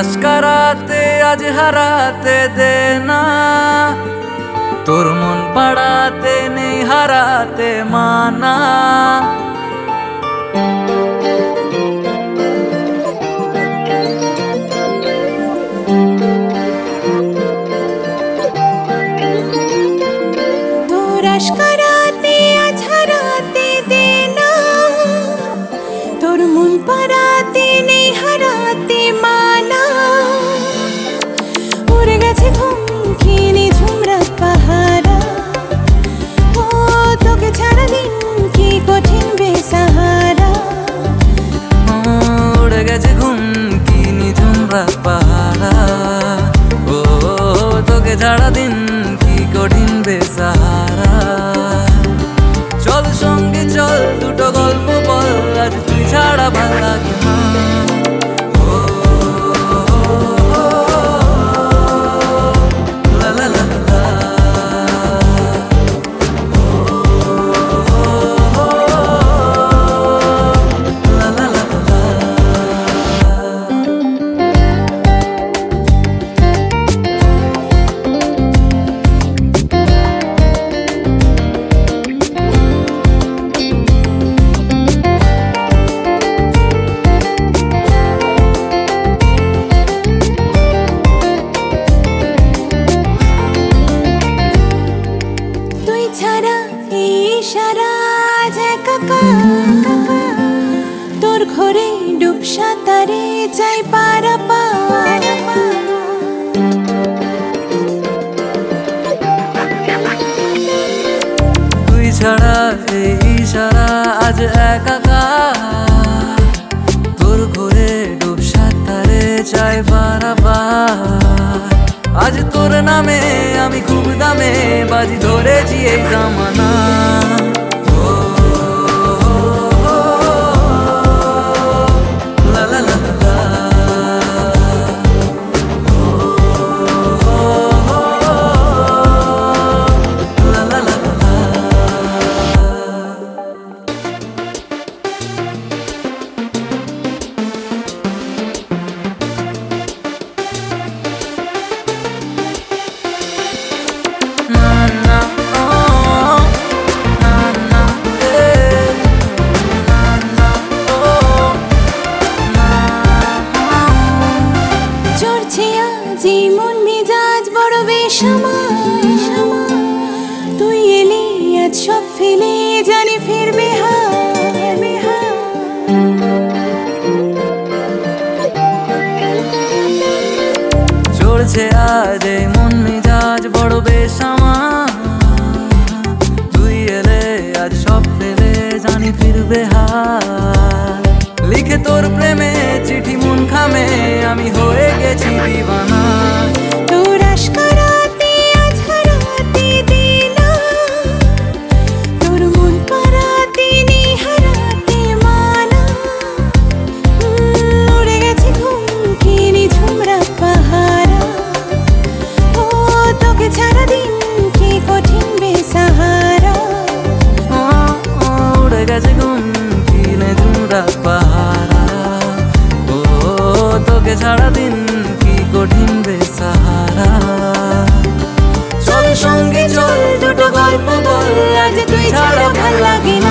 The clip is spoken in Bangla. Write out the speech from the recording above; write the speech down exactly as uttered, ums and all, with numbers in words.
করাতে আজ হারাতে দে না, তোর মন পাড়াতে নেই হারাতে মানা। তোর করাতে আজ হারাতে দে না, তোর মন পাড়াতে নেই হারাতে মানা। উড়ে গেছে ঘুম কিনি ঝুমরাত পাহারা, ও তোকে ছাড়া দিন কি কঠিন বেসাহারা। উড়ে গেছে ঘুম কিনি ঝুমরাত পাহারা, ও তোকে ছাড়া দিন কি কঠিন বেসাহারা। চল সঙ্গে চল দুটো গল্প বল, আজ তুই ছাড়া ভাল লাগে না। তোর ঘরে ডুব সাঁতারে যাই পারাপার, তুই ছাড়া এই ইশারা আজ একাকার। তোর ঘরে ডুব সাঁতারে যাই পারাপার। আজ তোর নামে আমি খুব দামে বাজি ধরেছি এই জামানা। মন মেজাজ বড় বেসামার, তুই এলে আজ সব ফেলে জানি ফিরবে হার। চড়ছে আজ এই মন মেজাজ বড় বেসামার, তুই এলে আজ সব ফেলে জানি ফিরবে হার। লিখে তোর প্রেমে চিঠি মন খামে আমি হয়ে গেছি দিওয়ানা। তোর করাতে আজ হারাতে দে না, তোর মন পাড়াতে নেই হারাতে মানা। উড়ে গেছে ঘুম কিনি ঝুমরাত পাহারা, ও তোকে ছাড়া দিন কি কঠিন বেসাহারা। উড়ে গেছে ঘুম কিনে ঝুমরাত পাহারা, ও তোকে ছাড়া দিন কি কঠিন বেসাহারা। চল সঙ্গে চল দুটো গল্প বল, আজ তুই ছাড়া ভাল লাগে না।